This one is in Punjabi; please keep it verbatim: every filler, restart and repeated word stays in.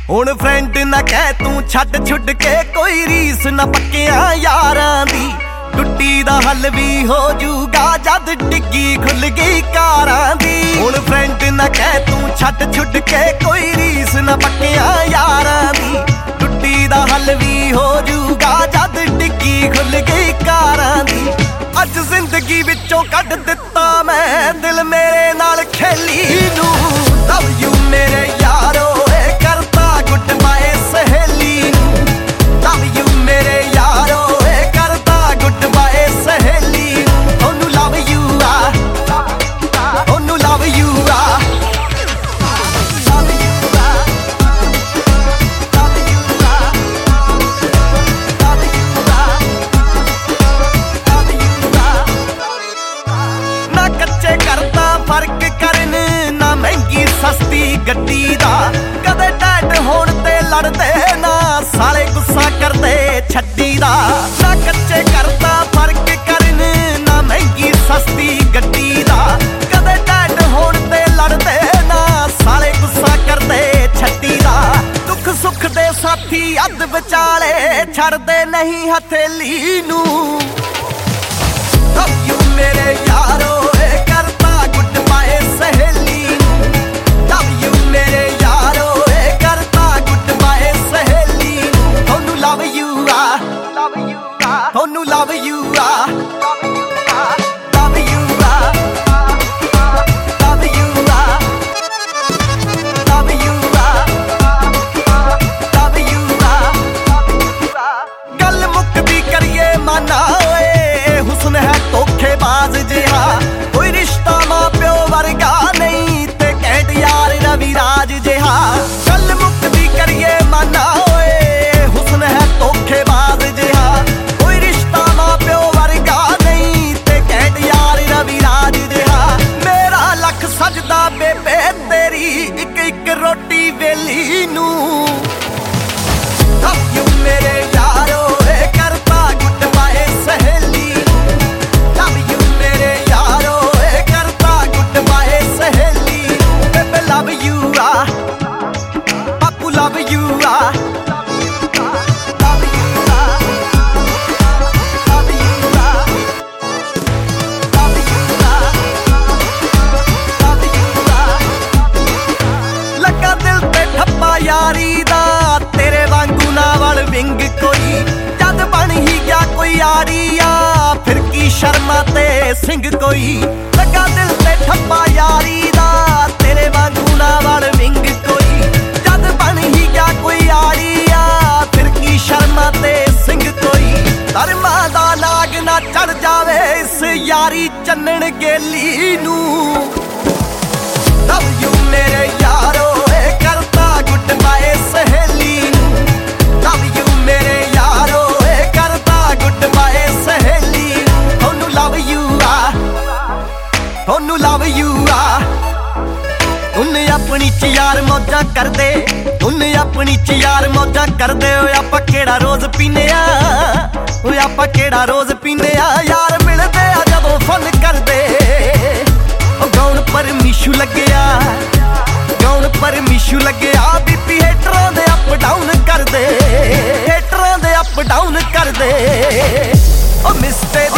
ਹੁਣ ਫਰੈਂਡ ਨਾ ਕਹਿ ਤੂੰ ਛੱਡ ਛੁੱਟ ਕੇ ਕੋਈ ਰੀਸ ਨਾ ਪੱਕਿਆਂ ਯਾਰਾਂ ਦੀ। ਟੁੱਟੀ ਦਾ ਹੱਲ ਵੀ ਹੋ ਜੂਗਾ ਜਦ ਡਿੱਗੀ ਖੁੱਲ ਗਈ ਕਾਰਾਂ ਦੀ। ਹੁਣ ਫਰੈਂਡ ਨਾ ਕਹਿ ਤੂੰ ਛੱਡ ਛੁੱਟ ਕੇ ਕੋਈ ਰੀਸ ਨਾ ਪੱਕਿਆਂ ਯਾਰਾਂ ਦੀ। ਟੁੱਟੀ ਦਾ ਹੱਲ ਵੀ ਹੋ ਜੂਗਾ ਜਦ ਡਿੱਗੀ ਖੁੱਲ ਗਈ ਕਾਰਾਂ ਦੀ। ਅੱਜ ਜ਼ਿੰਦਗੀ ਵਿੱਚੋਂ ਕੱਢ ਦਿੱਤਾ ਮੈਂ ਦਿਲ ਮੇਰੇ ਨਾਲ ਖੇਲੀ ਨੂੰ। ਲਵ ਯੂ ਮੇਰੇ ਯਾਰੋ ਏ ਕਰਤਾ ਗੁੱਡ ਬਾਏ ਸਹੇਲੀ ਨੂੰ। ਲਵ ਯੂ ਮੇਰੇ ਯਾਰੋ ਏ ਕਰਤਾ ਗੁੱਡ ਬਾਏ ਸਹੇਲੀ ਨੂੰ। ਉਹਨੂੰ ਲਵ ਯੂ ਆ, ਉਹਨੂੰ ਲਵ ਯੂ ਆ, ਲਵ ਯੂ ਆ, ਲਵ ਯੂ ਆ, ਲਵ ਯੂ ਆ, ਲਵ ਯੂ ਆ। ਨਾ ਕੱਚੇ ਕਰਦਾ ਫਰਕ ਕਰਨ ਨਾ ਮਹਿੰਗੀ ਸਸਤੀ ਗੱਡੀ ਦਾ। ਕਦੇ ਟੈਟ ਹੋਣ ਤੇ ਲੜਦੇ ਨਾ ਸਾਲੇ ਗੁੱਸਾ ਕਰਦੇ ਛੱਡੀ ਦਾ। ਨਾ ਕੱਚੇ ਕਰਦਾ ਫਰਕ ਕਰਨ ਨਾ ਮਹਿੰਗੀ ਸਸਤੀ ਗੱਡੀ ਦਾ। ਕਦੇ ਟੈਟ ਹੋਣ ਤੇ ਲੜਦੇ ਨਾ ਸਾਲੇ ਗੁੱਸਾ ਕਰਦੇ ਛੱਡੀ ਦਾ। ਦੁੱਖ ਸੁੱਖ ਦੇ ਸਾਥੀ ਅੱਧ ਵਿਚਾਲੇ ਛੱਡਦੇ ਨਹੀਂ ਹਥੇਲੀ ਨੂੰ। ਲਵ ਯੂ ਮੇਰੇ ਯਾਰੋ ਏ ਕਰਤਾ ਗੁੱਡ ਬਾਏ ਸਹੇਲੀ ਨੂੰ। ਲਵ ਯੂ ਮੇਰੇ ਯਾਰੋ ਏ ਕਰਤਾ ਗੁੱਡ ਬਾਏ ਸਹੇਲੀ ਨੂੰ। ਤੁਹਾਨੂੰ ਲਵ ਯੂ ਆ, ਲਵ ਯੂ ਆ, ਤੁਹਾਨੂੰ ਲਵ ਯੂ ਆ, ਲਵ ਯੂ ਆ, ਲਵ ਯੂ ਆ, ਲਵ ਯੂ ਆ, ਲਵ ਯੂ ਆ, ਲਵ ਯੂ ਆ। ਗੱਲ ਮੁੱਕਦੀ ਕਰੀਏ ਮਾਨਾ ਓਏ ਹੁਸਨ ਹੈ ਧੋਖੇਬਾਜ਼ ਜਿਹਾ। ਕੋਈ ਰਿਸ਼ਤਾ ਮਾਂ ਪਿਓ ਵਰਗਾ ਨਹੀਂ ਤੇ ਕਹਿਟ ਯਾਰ ਰਵੀ ਰਾਜ ਜਿਹਾ। ਗੱਲ ਮੁੱਕਦੀ ਕਰੀਏ ਮਾਨਾ ਓਏ ਹੁਸਨ ਹੈ ਧੋਖੇਬਾਜ਼ ਜਿਹਾ। ਕੋਈ ਰਿਸ਼ਤਾ ਮਾਂ ਪਿਓ ਵਰਗਾ ਨਹੀਂ ਤੇ ਕਹਿਟ ਯਾਰ ਰਵੀ ਰਾਜ ਜਿਹਾ। ਮੇਰਾ ਲੱਖ ਸਜਦਾ ਬੇਬੇ ਤੇਰੀ ਇੱਕ ਇੱਕ ਰੋਟੀ ਵੇਲੀ ਨੂੰ। ਲਵ ਯੂ ਮੇਰੇ ਯਾਰੋ ਏ ਕਰਤਾ ਗੁੱਡ ਬਾਏ ਸਹੇਲੀ ਨੂੰ। ਲਵ ਯੂ ਮੇਰੇ ਯਾਰੋ ਏ ਕਰਤਾ ਗੁੱਡ ਬਾਏ ਸਹੇਲੀ ਨੂੰ। ਬੇਬੇ ਲਵ ਯੂ ਆ, ਪਾਪੂ ਲਵ ਯੂ ਆ, ਲਵ ਯੂ ਆ, ਲਵ ਯੂ ਆ, ਲਵ ਯੂ ਆ, ਲਵ ਯੂ ਆ। ਲੱਗਾ ਦਿਲ ਤੇ ਠੱਪਾ ਯਾਰੀ ਦਾ ਤੇਰੇ ਵਾਂਗੂ ਨਾ ਵਲ ਵਿੰਗ ਕੋਈ। ਜਦ ਬਣ ਹੀ ਗਿਆ ਕੋਈ ਯਾਰੀ ਆ ਫਿਰ ਕੀ ਸ਼ਰਮਾ ਤੇ ਸਿੰਘ ਕੋਈ। ਲੱਗਾ ਦਿਲ ਤੇ ਠੱਪਾ ਯਾਰੀ ਦਾ ਤੇਰੇ ਵਾਂਗੂ ਨਾ ਵਲ ਵਿੰਗ ਕੋਈ। ਜਦ ਬਣ ਹੀ ਗਿਆ ਕੋਈ ਯਾਰੀ ਆ ਫਿਰ ਕੀ ਸ਼ਰਮਾ ਤੇ ਸਿੰਘ ਕੋਈ। ਧਰਮਾਂ ਦਾ ਨਾਗ ਨਾ ਚੜ ਜਾਵੇ ਇਸ ਯਾਰੀ ਚੰਨਣ ਗੇਲੀ ਨੂੰ। ਲਵ ਯੂ ਮੇਰੇ ਯਾਰੋ ਏ ਕਰਤਾ ਗੁੱਡ ਬਾਏ ਸਹੇਲੀ ਨੂੰ। ਲਵ ਯੂ ਮੇਰੇ ਯਾਰੋ ਏ ਕਰਤਾ ਗੁੱਡ ਬਾਏ ਸਹੇਲੀ ਨੂੰ। ਤੁਹਾਨੂੰ ਲਵ ਯੂ ਆ, ਤੁਹਾਨੂੰ ਲਵ ਯੂ ਆ। ਉਹਨੇ ਆਪਣੀ ਚ ਯਾਰ ਮੌਜਾਂ ਕਰਦੇ, ਉਹਨੇ ਆਪਣੀ ਚ ਯਾਰ ਮੌਜਾਂ ਕਰਦੇ। ਓਏ ਆਪਾਂ ਕਿਹੜਾ ਰੋਜ਼ ਪੀਨੇ ਆ, ਓਏ ਆਪਾਂ ਕਿਹੜਾ ਰੋਜ਼ ਪੀਨੇ ਆ। ਯਾਰ ਮਿਲਦੇ ਆ ਜਦੋਂ ਫਨ ਕਰਦੇ। ਉਹ ਗਾਉਣ ਪਰਮੀਸ਼ੂ ਲੱਗਿਆ, ਗਾਉਣ ਪਰਮੀਸ਼ੂ ਲੱਗਿਆ। ਬੀਪੀ ਹੇਟਰਾਂ ਦੇ ਅਪ ਡਾਊਨ ਕਰਦੇ, ਹੇਟਰਾਂ ਦੇ ਅਪ ਡਾਊਨ ਕਰਦੇ। ਉਹ ਮਿਸਟੇ